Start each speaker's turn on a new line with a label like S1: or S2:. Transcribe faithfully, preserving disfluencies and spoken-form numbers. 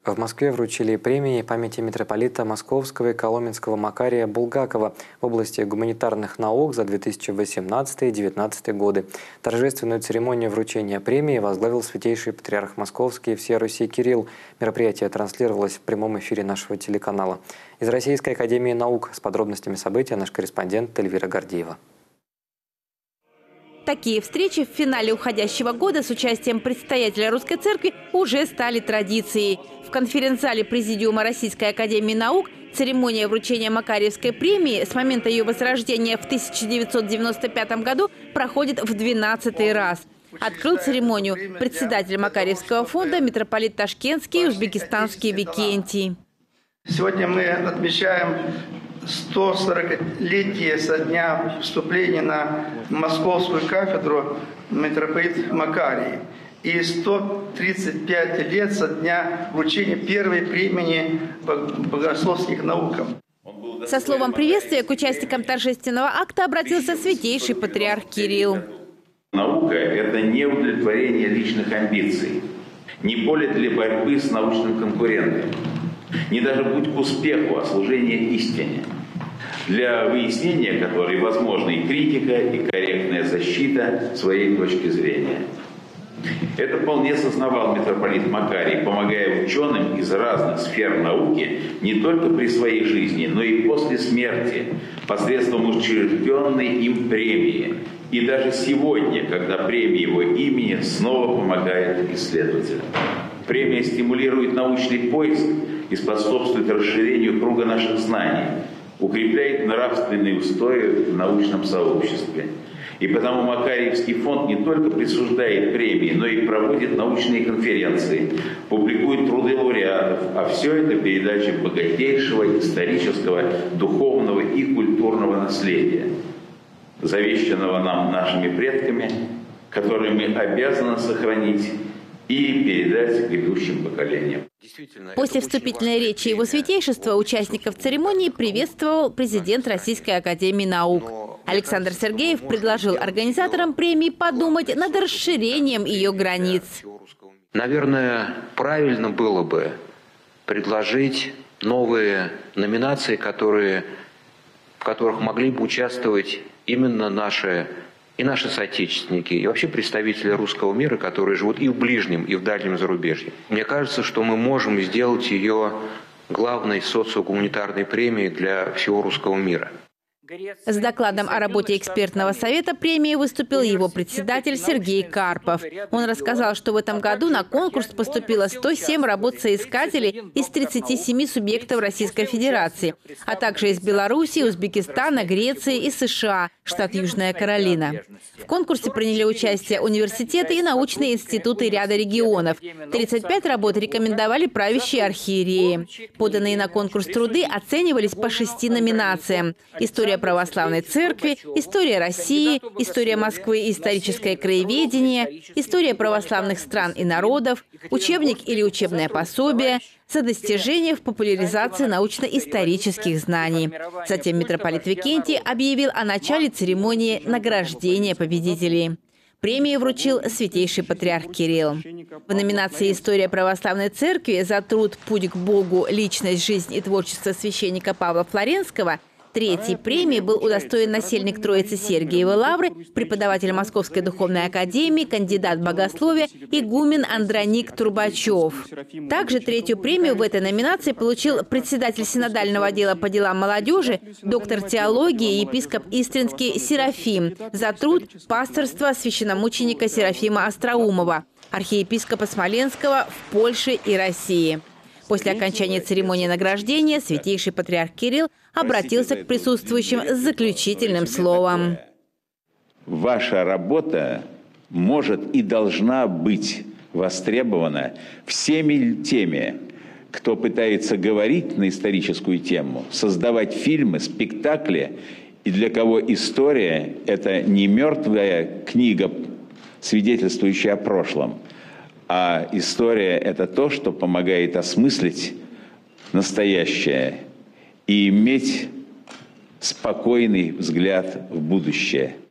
S1: В Москве вручили премии памяти митрополита Московского и Коломенского Макария Булгакова в области гуманитарных наук за две тысячи восемнадцатый — две тысячи девятнадцатый годы. Торжественную церемонию вручения премии возглавил святейший патриарх Московский и всея Руси Кирилл. Мероприятие транслировалось в прямом эфире нашего телеканала. Из Российской академии наук с подробностями события наш корреспондент Эльвира Гордеева.
S2: Такие встречи в финале уходящего года с участием предстоятеля Русской Церкви уже стали традицией. В конференц-зале Президиума Российской академии наук церемония вручения Макарьевской премии с момента ее возрождения в тысяча девятьсот девяносто пятом году проходит в двенадцатый раз. Открыл церемонию председатель Макарьевского фонда митрополит Ташкентский и узбекистанский Викентий.
S3: Сегодня мы отмечаем сто сорокалетие со дня вступления на Московскую кафедру митрополит Макарий и сто тридцать пять лет со дня вручения первой премии по богословским наукам.
S2: Со словом приветствия к участникам торжественного акта обратился святейший патриарх Кирилл.
S4: Наука – это не удовлетворение личных амбиций, не поле для борьбы с научным конкурентом, не даже путь к успеху, а служение истине, для выяснения которой возможна и критика, и корректная защита своей точки зрения. Это вполне сознавал митрополит Макарий, помогая ученым из разных сфер науки не только при своей жизни, но и после смерти, посредством учрежденной им премии. И даже сегодня, когда премия его имени снова помогает исследователям. Премия стимулирует научный поиск и способствует расширению круга наших знаний, укрепляет нравственные устои в научном сообществе. И потому Макарьевский фонд не только присуждает премии, но и проводит научные конференции, публикует труды лауреатов, а все это передача богатейшего исторического, духовного и культурного наследия, завещанного нам нашими предками, которые мы обязаны сохранить и передать грядущим поколениям.
S2: После вступительной речи его святейшества участников церемонии приветствовал президент Российской академии наук. Александр Сергеев предложил организаторам премии подумать над расширением ее границ.
S5: Наверное, правильно было бы предложить новые номинации, которые, в которых могли бы участвовать именно наши и наши соотечественники, и вообще представители русского мира, которые живут и в ближнем, и в дальнем зарубежье. Мне кажется, что мы можем сделать ее главной социогуманитарной премией для всего русского мира.
S2: С докладом о работе экспертного совета премии выступил его председатель Сергей Карпов. Он рассказал, что в этом году на конкурс поступило сто семь работ соискателей из тридцати семи субъектов Российской Федерации, а также из Белоруссии, Узбекистана, Греции и США, штат Южная Каролина. В конкурсе приняли участие университеты и научные институты ряда регионов. тридцать пять работ рекомендовали правящие архиереи. Поданные на конкурс труды оценивались по шести номинациям: история православной церкви, история России, история Москвы и историческое краеведение, история православных стран и народов, учебник или учебное пособие, за достижения в популяризации научно-исторических знаний. Затем митрополит Викентий объявил о начале церемонии награждения победителей. Премии вручил святейший патриарх Кирилл. В номинации «История православной церкви» за труд «Путь к Богу. Личность, жизнь и творчество священника Павла Флоренского» третьей премии был удостоен насельник Троицы Сергиевой Лавры, преподаватель Московской духовной академии, кандидат богословия, игумен Андроник Трубачев. Также третью премию в этой номинации получил председатель синодального отдела по делам молодежи, доктор теологии, епископ Истринский Серафим за труд пасторства священномученика Серафима Остроумова, архиепископа Смоленского в Польше и России. После окончания церемонии награждения святейший патриарх Кирилл обратился к присутствующим с заключительным словом.
S6: Ваша работа может и должна быть востребована всеми теми, кто пытается говорить на историческую тему, создавать фильмы, спектакли, и для кого история – это не мертвая книга, свидетельствующая о прошлом, а история – это то, что помогает осмыслить настоящее и иметь спокойный взгляд в будущее.